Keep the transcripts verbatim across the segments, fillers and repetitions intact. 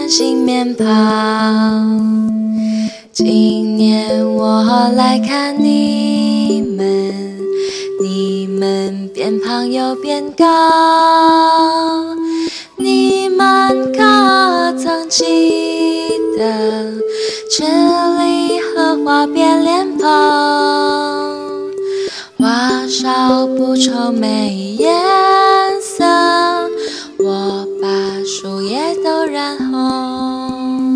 穿新面袍。今年我来看你们，你们变胖又变高，你们可曾记得吃梨和花变脸庞？花少不愁没颜色，我把树叶都染红。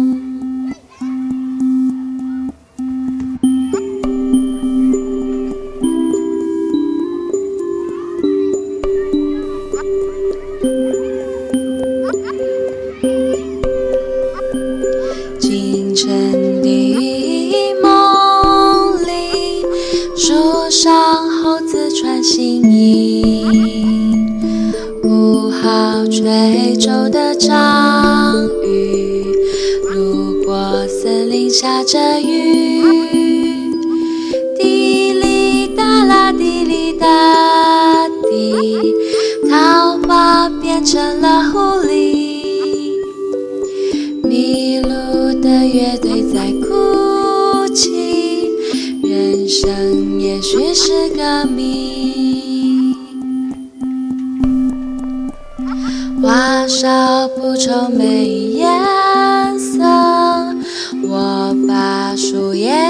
清晨的梦里，树上猴子穿新衣，五号吹皱的章鱼，路过森林下着雨，滴哩哒啦滴哩哒滴，桃花变成了狐狸，迷路的乐队在哭泣，人生也许是个谜。花少不愁没颜色，我把树叶